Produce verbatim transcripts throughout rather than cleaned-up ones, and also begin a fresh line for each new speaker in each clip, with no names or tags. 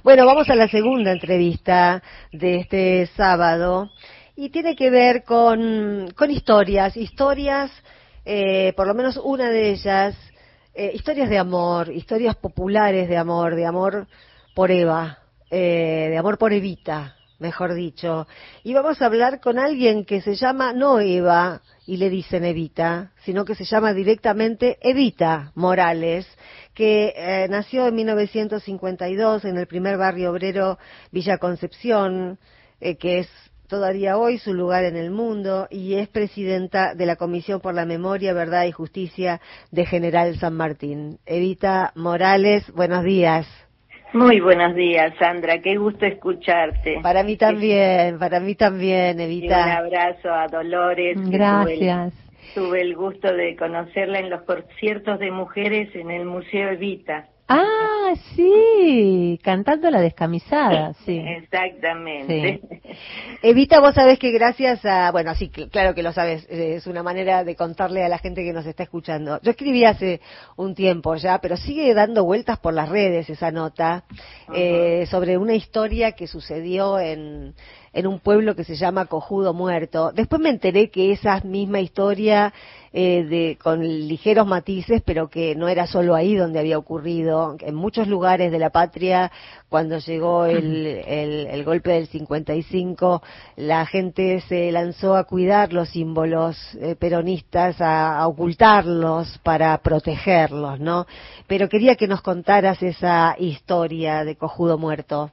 Bueno, vamos a la segunda entrevista de este sábado y tiene que ver con, con historias, historias, eh, por lo menos una de ellas, eh, historias de amor, historias populares de amor, de amor por Eva, eh, de amor por Evita, mejor dicho. Y vamos a hablar con alguien que se llama no Eva y le dicen Evita, sino que se llama directamente Evita Morales, que eh, nació en mil novecientos cincuenta y dos en el primer barrio obrero Villa Concepción, eh, que es todavía hoy su lugar en el mundo, y es presidenta de la Comisión por la Memoria, Verdad y Justicia de General San Martín. Evita Morales, buenos días.
Muy buenos días, Sandra, qué gusto escucharte.
Para mí también, para mí también, Evita.
Y un abrazo a Dolores.
Gracias.
Tuve el, tuve el gusto de conocerla en los conciertos de mujeres en el Museo Evita.
Ah, sí, cantando La Descamisada, sí.
Exactamente.
Sí. Evita, vos sabés que gracias a, bueno, sí, claro que lo sabes, es una manera de contarle a la gente que nos está escuchando. Yo escribí hace un tiempo ya, pero sigue dando vueltas por las redes esa nota, uh-huh. eh, sobre una historia que sucedió en, en un pueblo que se llama Cojudo Muerto. Después me enteré que esa misma historia, eh, de, con ligeros matices, pero que no era solo ahí donde había ocurrido. En muchos lugares de la patria, cuando llegó el, el, el golpe del cincuenta y cinco, la gente se lanzó a cuidar los símbolos eh, peronistas, a, a ocultarlos para protegerlos, ¿no? Pero quería que nos contaras esa historia de Cojudo Muerto.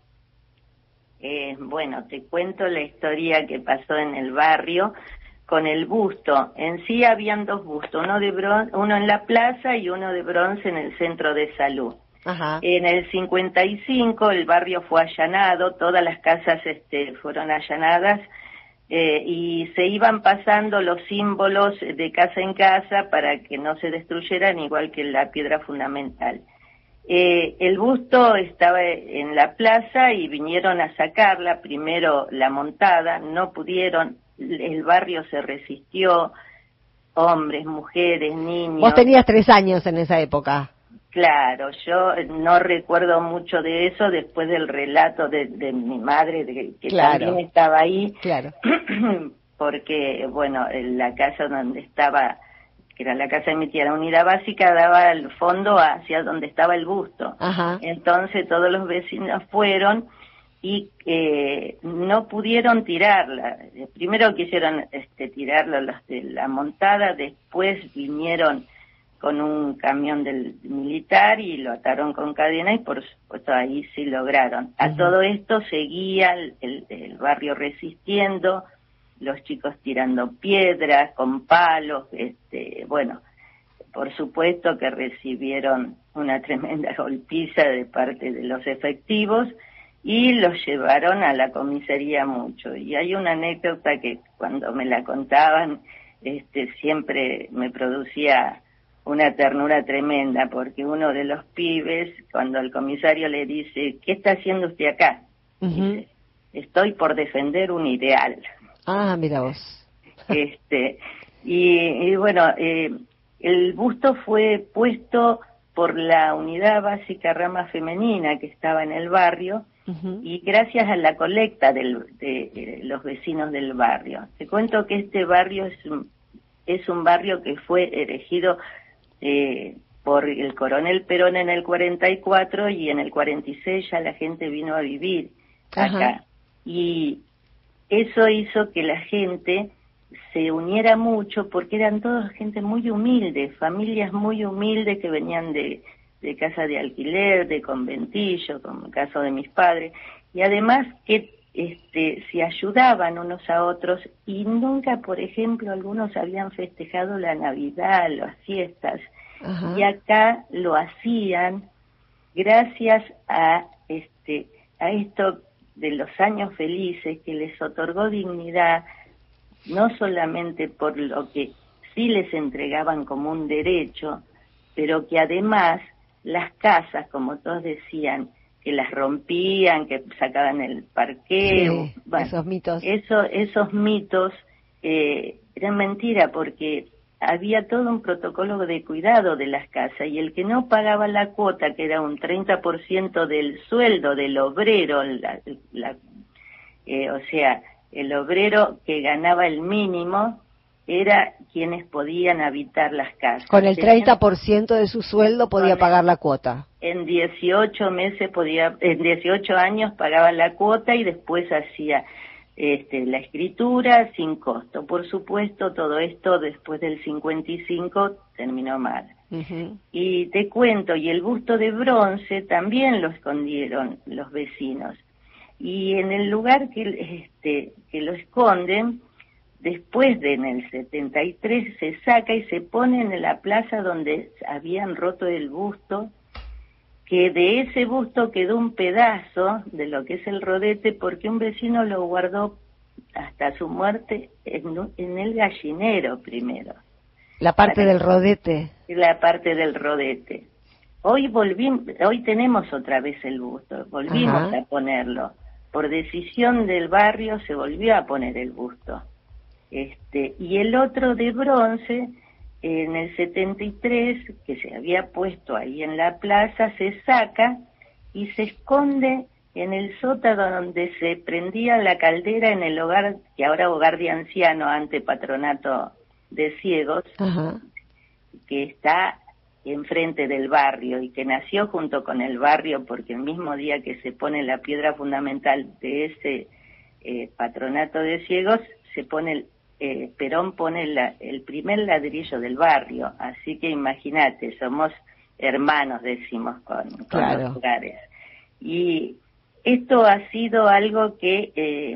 Eh, bueno, te cuento la historia que pasó en el barrio con el busto. En sí habían dos bustos, uno de bron- uno en la plaza y uno de bronce en el centro de salud.
Ajá.
En el cincuenta y cinco el barrio fue allanado, todas las casas este, fueron allanadas eh, y se iban pasando los símbolos de casa en casa para que no se destruyeran, igual que la piedra fundamental. Eh, el busto estaba en la plaza y vinieron a sacarla, primero la montada, no pudieron, el barrio se resistió, hombres, mujeres, niños.
Vos tenías tres años en esa época.
Claro, yo no recuerdo mucho de eso después del relato de, de mi madre, de, que
claro.
también estaba ahí,
claro.
porque, bueno, la casa donde estaba, que era la casa de mi tía, la unidad básica, daba al fondo hacia donde estaba el busto.
Ajá.
Entonces todos los vecinos fueron y eh, no pudieron tirarla. Primero quisieron este, tirarla los de la montada, después vinieron con un camión del militar y lo ataron con cadena y por supuesto ahí sí lograron. A uh-huh. todo esto seguía el, el, el barrio resistiendo, los chicos tirando piedras con palos, este, bueno, por supuesto que recibieron una tremenda golpiza de parte de los efectivos y los llevaron a la comisaría mucho. Y hay una anécdota que cuando me la contaban, este, siempre me producía una ternura tremenda, porque uno de los pibes, cuando el comisario le dice, ¿qué está haciendo usted acá? Uh-huh. Dice, estoy por defender un ideal.
Ah, mira vos.
Este, y, y bueno, eh, el busto fue puesto por la unidad básica rama femenina que estaba en el barrio, uh-huh. y gracias a la colecta del, de, de los vecinos del barrio. Te cuento que este barrio es un, es un barrio que fue erigido eh, por el coronel Perón en el cuarenta y cuatro y en el cuarenta y seis ya la gente vino a vivir acá. Ajá. Y eso hizo que la gente se uniera mucho porque eran todos gente muy humilde, familias muy humildes que venían de, de casa de alquiler, de conventillo, como el caso de mis padres, y además que este, se ayudaban unos a otros y nunca, por ejemplo, algunos habían festejado la Navidad, las fiestas, ajá. y acá lo hacían gracias a este a esto de los años felices que les otorgó dignidad, no solamente por lo que sí les entregaban como un derecho, pero que además las casas, como todos decían, que las rompían, que sacaban el parqueo,
sí,
bueno,
esos mitos.
Eso, esos mitos eh, eran mentira, porque había todo un protocolo de cuidado de las casas, y el que no pagaba la cuota, que era un treinta por ciento del sueldo del obrero, la, la, eh, o sea, el obrero que ganaba el mínimo, era quienes podían habitar las casas.
Con el treinta por ciento de su sueldo podía pagar la cuota.
En dieciocho meses podía, en dieciocho años pagaba la cuota y después hacía este, la escritura sin costo. Por supuesto, todo esto después del cincuenta y cinco terminó mal. Uh-huh. Y te cuento, y el busto de bronce también lo escondieron los vecinos. Y en el lugar que, este, que lo esconden, después de en el setenta y tres se saca y se pone en la plaza donde habían roto el busto, que de ese busto quedó un pedazo de lo que es el rodete, porque un vecino lo guardó hasta su muerte en, en el gallinero primero.
La parte Para, del rodete.
La parte del rodete. Hoy volvimos, hoy tenemos otra vez el busto, volvimos Ajá. a ponerlo. Por decisión del barrio se volvió a poner el busto. Este, y el otro de bronce, en el setenta y tres, que se había puesto ahí en la plaza, se saca y se esconde en el sótano donde se prendía la caldera en el hogar, que ahora hogar de anciano, ante patronato de ciegos, Ajá. que está enfrente del barrio y que nació junto con el barrio, porque el mismo día que se pone la piedra fundamental de ese eh, patronato de ciegos, se pone el Eh, Perón pone la, el primer ladrillo del barrio, así que imagínate, somos hermanos, decimos, con, con claro. los lugares. Y esto ha sido algo que eh,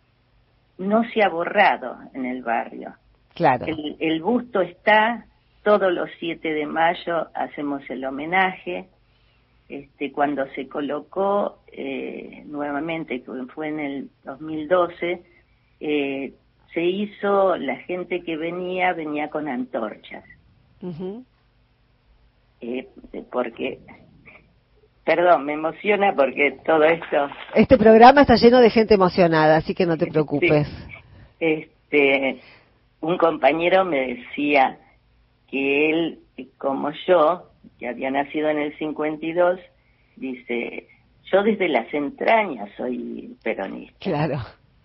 no se ha borrado en el barrio.
Claro.
El, el busto está, todos los siete de mayo hacemos el homenaje. Este, cuando se colocó eh, nuevamente, que fue en el dos mil doce, eh, se hizo, la gente que venía, venía con antorchas. Uh-huh. Eh, porque, perdón, me emociona porque todo esto...
Este programa está lleno de gente emocionada, así que no te preocupes.
Sí. Este, un compañero me decía que él, como yo, que había nacido en el cincuenta y dos, dice, yo desde las entrañas soy peronista.
Claro.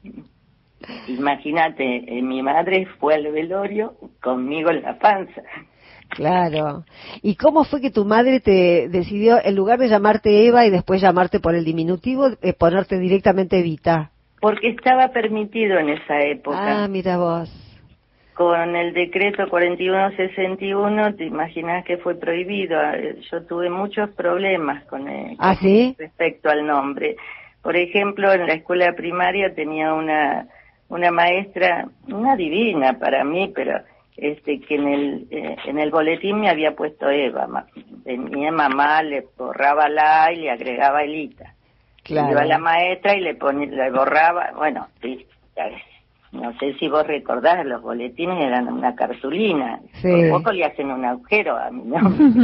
Imagínate, eh, mi madre fue al velorio conmigo en la panza.
Claro. ¿Y cómo fue que tu madre te decidió, en lugar de llamarte Eva y después llamarte por el diminutivo, eh, ponerte directamente Evita?
Porque estaba permitido en esa época.
Ah, mira vos.
Con el decreto cuarenta y uno sesenta y uno, te imaginas que fue prohibido. Yo tuve muchos problemas con, el,
¿Ah, sí?
respecto al nombre. Por ejemplo, en la escuela primaria tenía una... una maestra, una divina para mí, pero este que en el eh, en el boletín me había puesto Eva. Venía mamá, le borraba la y le agregaba Elita. Claro. Iba la maestra y le ponía, le borraba, bueno, sí, no sé si vos recordás, los boletines eran una cartulina. Sí. Por poco le hacen un agujero a mi nombre.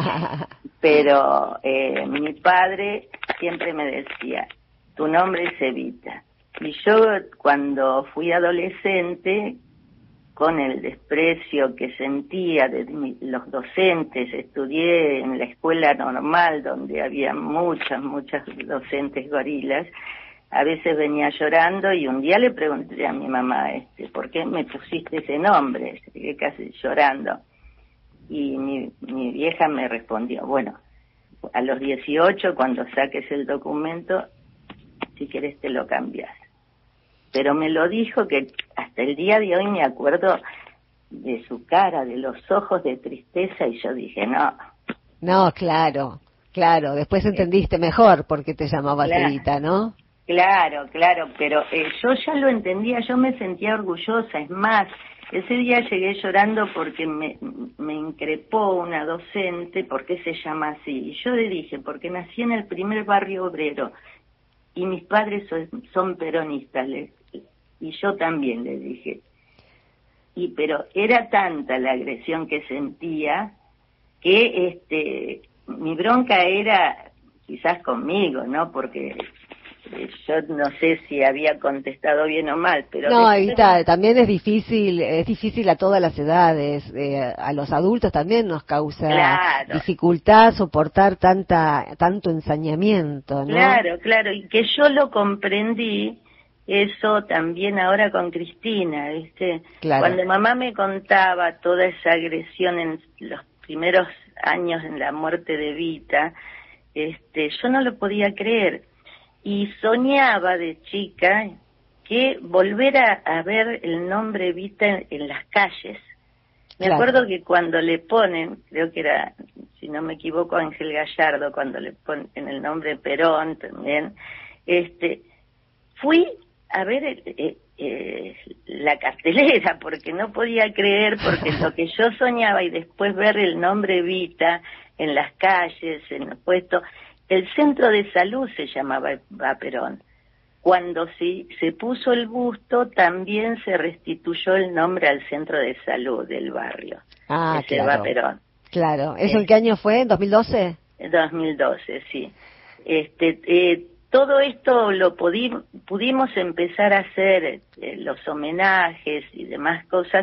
Pero eh, mi padre siempre me decía, tu nombre es Evita. Y yo, cuando fui adolescente, con el desprecio que sentía de mi, los docentes, estudié en la escuela normal, donde había muchas, muchas docentes gorilas, a veces venía llorando, y un día le pregunté a mi mamá, este, ¿por qué me pusiste ese nombre? Llegué casi llorando. Y mi, mi vieja me respondió, bueno, a los dieciocho, cuando saques el documento, si querés te lo cambias. Pero me lo dijo que hasta el día de hoy me acuerdo de su cara, de los ojos de tristeza, y yo dije, no.
No, claro, claro, después entendiste mejor por qué te llamabas claro, Evita, ¿no?
Claro, claro, pero eh, yo ya lo entendía, yo me sentía orgullosa, es más, ese día llegué llorando porque me, me increpó una docente, ¿por qué se llama así? Y yo le dije, porque nací en el primer barrio obrero, y mis padres son, son peronistas, les, y yo también le dije. Y pero era tanta la agresión que sentía que este mi bronca era quizás conmigo, ¿no? Porque yo no sé si había contestado bien o mal, pero...
No,
después...
Evita, también es difícil, es difícil a todas las edades, eh, a los adultos también nos causa
claro.
dificultad soportar tanta tanto ensañamiento, ¿no?
Claro, claro, y que yo lo comprendí, eso también ahora con Cristina, ¿viste?
Claro.
Cuando mamá me contaba toda esa agresión en los primeros años en la muerte de Evita, este, yo no lo podía creer. Y soñaba de chica que volver a, a ver el nombre Evita en, en las calles. Me
claro.
acuerdo que cuando le ponen, creo que era, si no me equivoco, Ángel Gallardo, cuando le ponen el nombre Perón también, este, fui a ver el, eh, eh, la cartelera, porque no podía creer, porque lo que yo soñaba y después ver el nombre Evita en las calles, en los puestos... El centro de salud se llamaba Eva Perón. Cuando se, se puso el busto, también se restituyó el nombre al centro de salud del barrio.
Ah,
Ese
claro.
Eva Perón.
Claro. ¿Eso en qué año fue? ¿En dos mil doce?
En dos mil doce, sí. Este, eh, todo esto lo pudi pudimos empezar a hacer, eh, los homenajes y demás cosas,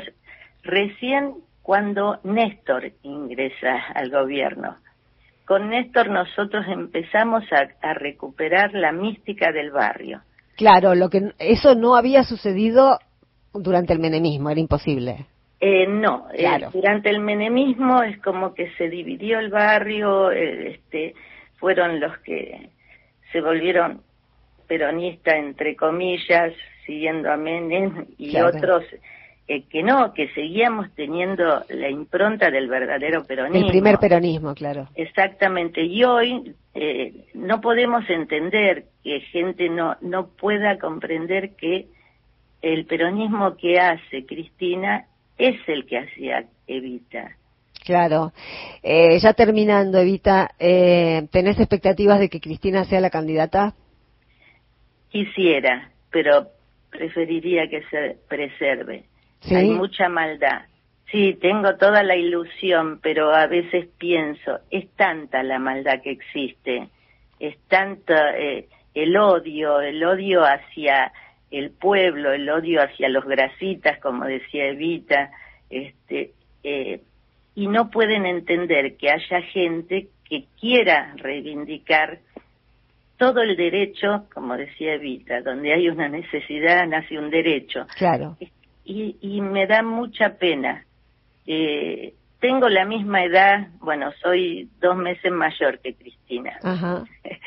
recién cuando Néstor ingresa al gobierno. Con Néstor nosotros empezamos a, a recuperar la mística del barrio.
Claro, lo que eso no había sucedido durante el menemismo, era imposible.
Eh, no,
claro.
eh, durante el menemismo es como que se dividió el barrio, eh, este, fueron los que se volvieron peronistas, entre comillas, siguiendo a Menem, y claro. otros... Eh, que no, que seguíamos teniendo la impronta del verdadero peronismo.
El primer peronismo, claro.
Exactamente, y hoy eh, no podemos entender que gente no, no pueda comprender que el peronismo que hace Cristina es el que hacía Evita.
Claro. Eh, ya terminando, Evita, eh, ¿tenés expectativas de que Cristina sea la candidata?
Quisiera, pero preferiría que se preserve. ¿Sí? Hay mucha maldad. Sí, tengo toda la ilusión, pero a veces pienso, es tanta la maldad que existe, es tanto eh, el odio, el odio hacia el pueblo, el odio hacia los grasitas, como decía Evita, este, eh, y no pueden entender que haya gente que quiera reivindicar todo el derecho, como decía Evita, donde hay una necesidad nace un derecho.
Claro.
Y, y me da mucha pena. Eh, tengo la misma edad, bueno, soy dos meses mayor que Cristina.
Ajá.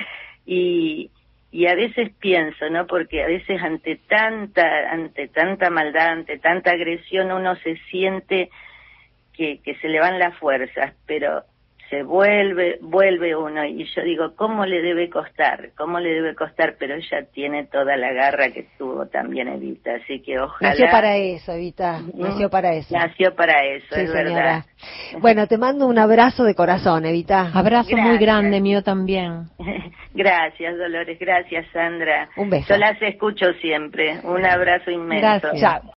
y, y a veces pienso, ¿no? Porque a veces ante tanta, ante tanta maldad, ante tanta agresión, uno se siente que, que se le van las fuerzas, pero se vuelve, vuelve uno, y yo digo, ¿cómo le debe costar? ¿Cómo le debe costar? Pero ella tiene toda la garra que tuvo también Evita, así que ojalá...
Nació para eso, Evita, nació para eso.
Nació para eso,
sí,
es
señora.
Verdad.
Bueno, te mando un abrazo de corazón, Evita.
Abrazo
gracias.
Muy grande, mío también.
Gracias, Dolores, gracias, Sandra.
Un beso.
Yo las escucho siempre, un abrazo inmenso.
Gracias. Chao.